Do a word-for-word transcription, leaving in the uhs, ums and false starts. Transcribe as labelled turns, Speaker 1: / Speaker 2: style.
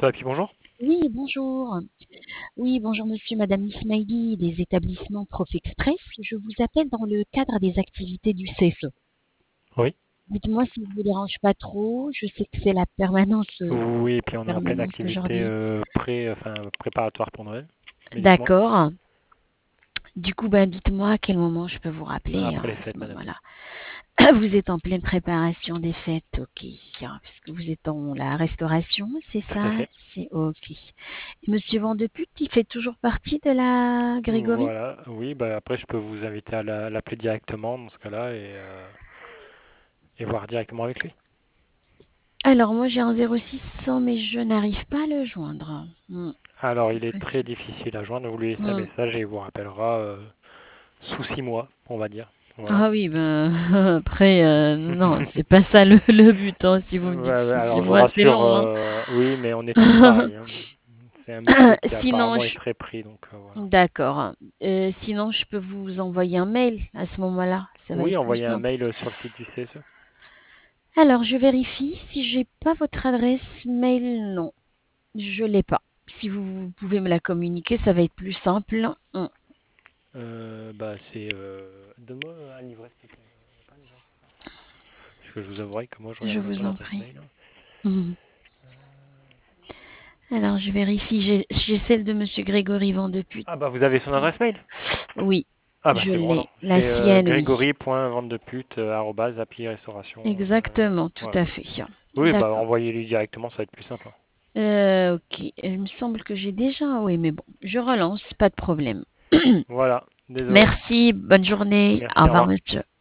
Speaker 1: Restaurant Happy, bonjour.
Speaker 2: Oui, bonjour. Oui, bonjour monsieur, madame Ismaili des établissements Prof Express. Je vous appelle dans le cadre des activités du C F E.
Speaker 1: Oui.
Speaker 2: Dites-moi si je ne vous dérange pas trop. Je sais que c'est la permanence, euh,
Speaker 1: Oui, et puis on est en pleine
Speaker 2: permanence
Speaker 1: activité
Speaker 2: aujourd'hui.
Speaker 1: euh, pré, enfin, préparatoire pour Noël. Mais dites-moi,
Speaker 2: D'accord. Du coup, ben, dites-moi à quel moment je peux vous rappeler
Speaker 1: après
Speaker 2: hein,
Speaker 1: les
Speaker 2: à
Speaker 1: fêtes,
Speaker 2: ce
Speaker 1: madame.
Speaker 2: moment-là. Vous êtes en pleine préparation des fêtes, ok. Hein, puisque vous êtes dans la restauration, c'est
Speaker 1: Tout à
Speaker 2: ça?
Speaker 1: fait.
Speaker 2: C'est ok. Et monsieur Vandeput, il fait toujours partie de la Grégory?
Speaker 1: Voilà, oui, bah après je peux vous inviter à la- l'appeler directement dans ce cas-là et, euh, et voir directement avec lui.
Speaker 2: Alors moi j'ai un zéro six cent mais je n'arrive pas à le joindre. Hmm,
Speaker 1: Alors il
Speaker 2: c'est
Speaker 1: est très
Speaker 2: possible.
Speaker 1: difficile à joindre, vous lui laissez un
Speaker 2: Hmm.
Speaker 1: message et il vous rappellera euh, sous six mois, on va dire. Voilà.
Speaker 2: Ah oui, ben après, euh, non, c'est pas ça le, le but, hein, si vous me dites
Speaker 1: Ouais, ouais,
Speaker 2: sous six
Speaker 1: alors je vous
Speaker 2: mois, c'est
Speaker 1: rassure,
Speaker 2: long, hein.
Speaker 1: euh, oui, mais on est tous pareils, hein. C'est un métier qui
Speaker 2: Sinon,
Speaker 1: apparemment est
Speaker 2: je...
Speaker 1: très pris, donc euh, voilà.
Speaker 2: d'accord. Euh, sinon, je peux vous envoyer un mail à ce moment-là, ça va
Speaker 1: Oui,
Speaker 2: être plus
Speaker 1: envoyez un
Speaker 2: simple.
Speaker 1: mail sur le site du C S E.
Speaker 2: Alors, je vérifie si j'ai pas votre adresse mail, non, je l'ai pas. Si vous pouvez me la communiquer, ça va être plus simple. Hmm.
Speaker 1: Euh, bah c'est euh... donne-moi un livret s'il te plaît. Pas un livret. Parce que je vous avouerai que moi je
Speaker 2: Je
Speaker 1: regarde même pas
Speaker 2: vous en
Speaker 1: l'adresse
Speaker 2: prie.
Speaker 1: mail.
Speaker 2: Hmm. Alors, je vérifie. J'ai j'ai celle de Monsieur Grégory Vandeput.
Speaker 1: Ah bah vous avez son adresse mail.
Speaker 2: Oui,
Speaker 1: Ah bah
Speaker 2: je
Speaker 1: c'est bon
Speaker 2: l'ai.
Speaker 1: alors.
Speaker 2: La
Speaker 1: C'est euh,
Speaker 2: sienne, oui.
Speaker 1: grégory.vandepute arobase happy restauration. Euh,
Speaker 2: Exactement, tout
Speaker 1: voilà.
Speaker 2: à fait.
Speaker 1: Oui bah
Speaker 2: D'accord.
Speaker 1: envoyez-lui directement, ça va être plus simple, hein.
Speaker 2: Euh, ok. Il me semble que j'ai déjà. Oui, mais bon, je relance, pas de problème.
Speaker 1: Voilà, désolé.
Speaker 2: Merci, bonne journée. Au
Speaker 1: Merci, au
Speaker 2: revoir,
Speaker 1: revoir.
Speaker 2: monsieur.